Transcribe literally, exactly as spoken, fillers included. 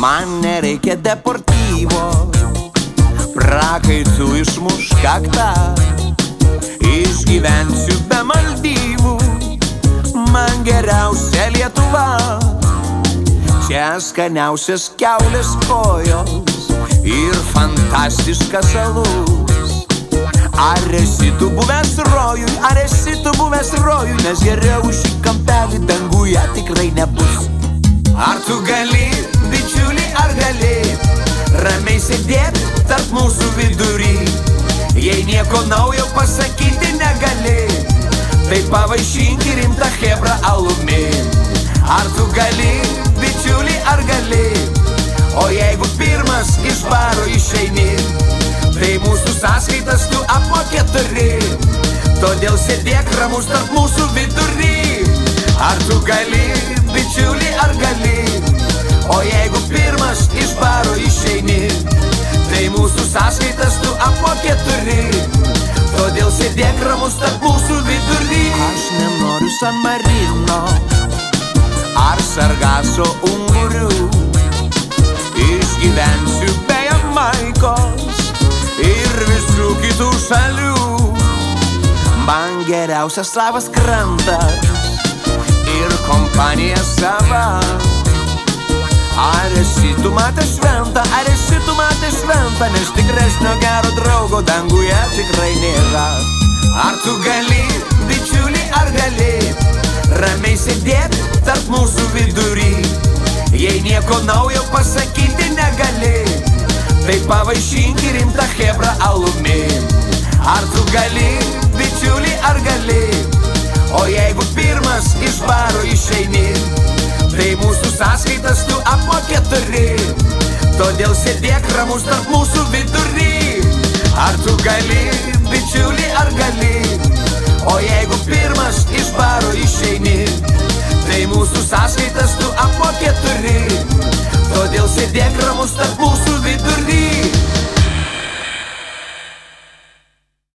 Man nereikia deportyvo, prakaitų išmuš kaktą, išgyvensiu be Maldyvų, man geriausia Lietuva. Čia skaniausias kiaulės kojos ir fantastiškas alus. Ar esi tu buvęs rojui, ar esi tu buvęs rojui, nes geriau šį kampelį danguje tikrai nebus. Ar tu gali, bičiuli, ar gali ramiai sėdėti tarp mūsų vidury? Jei nieko naujo pasakyti negali, tai pavaišink rimtą chebrą alumi. Ar tu gali, bičiuli, ar gali? O jeigu pirmas iš baro išeini, tai mūsų sąskaitas tu apmokėt turi. Todėl sėdėk ramus tarp mūsų vidury. Ar tu gali, bičiuli, ar gali? O jeigu pirmas iš baro išeini, tai mūsų sąskaitas tu apmokėt turi. Todėl sėdėk ramus tarp mūsų vidury. Aš nenoriu San Marino ar Sargaso ungurių, išgyvensiu be Jamaikos ir visų kitų šalių. Man geriausias savas krantas ir kompanija sava. Ar esi tu matęs šventą, ar esi tu matęs šventą, nes tikresnio gero draugo danguje tikrai nėra. Ar tu gali, bičiuli, ar gali ramiai sėdėti tarp mūsų vidury? Jei nieko naujo pasakyti negali, tai pavaišink rimtą chebrą alumi. Ar tu gali, bičiuli, ar gali? O jeigu pirmas iš baro išeini, tai mūsų sąskaitas tu apmokėt turi. Todėl sėdėk ramus tarp mūsų vidury. Ar tu gali, bičiuli, ar gali? O jeigu pirmas iš baro išeini, tai mūsų sąskaitas tu apmokėt turi. Todėl sėdėk ramus tarp mūsų vidury.